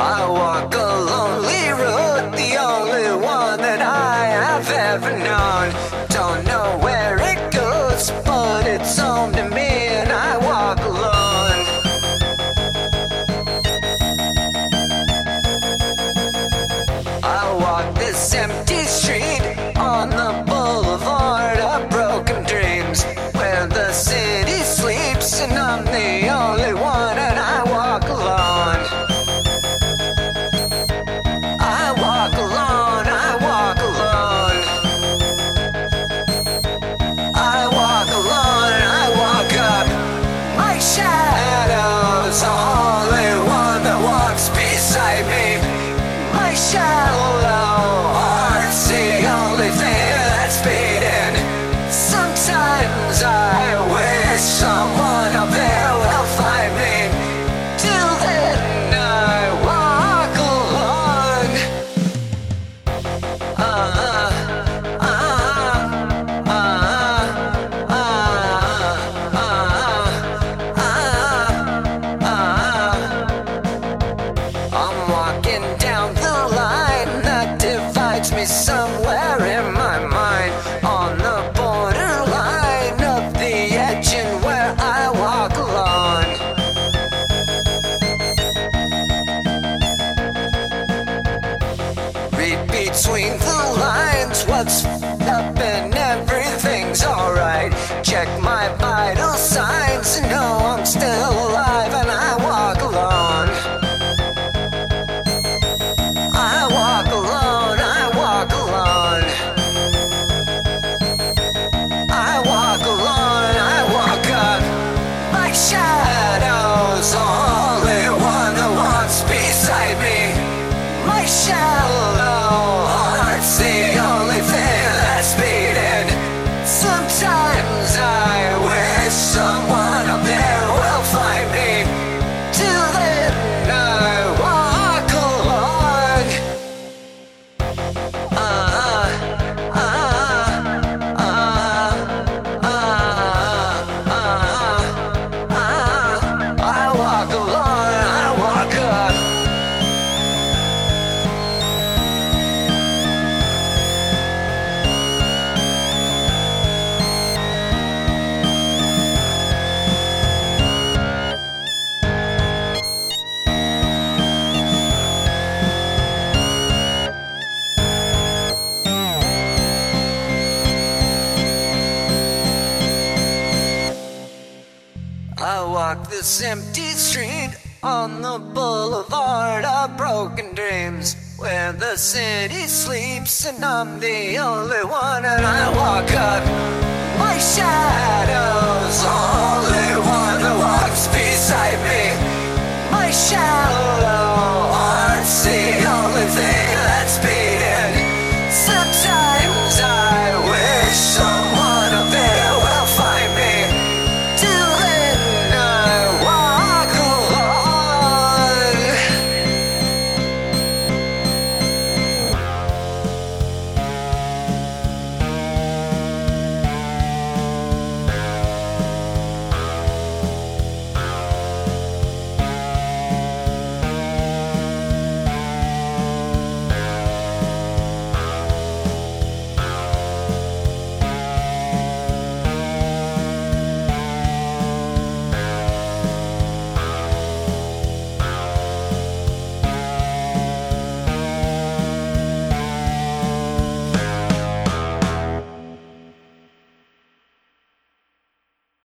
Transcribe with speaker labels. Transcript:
Speaker 1: I walk a lonely road, the only one that I have ever known. Don't know where it goes, but it's home to me, and I walk alone. I walk this empty street on the boulevard of broken dreams, where the city sleeps and I'm the only one, and I walk alone. I walk alone, I walk alone. I walk alone, I walk up. My shadow's the only one that walks beside me. My shallow heart's the only thing that's beating. Sometimes I wish someone up there will find me. Till then I walk alone. I'm walking down the line that divides me somewhere in my mind, on the borderline of the edge and where I walk alone. Read between the lines what's up and everything's alright. Check my vital signs and know I'm still alive, and I walk alone. I walk alone, I walk alone. I walk alone, I walk up. My shadow's the only one that walks beside me. My shallow heart's the only thing that's beating. Sometimes I wish someone up there will find me. Till then I walk alone. I walk alone, I walk up. I walk this empty street on the boulevard of broken dreams, where the city sleeps and I'm the only one, and I walk up. My shadow's the only one that walks beside me. My shallow heart's the only thing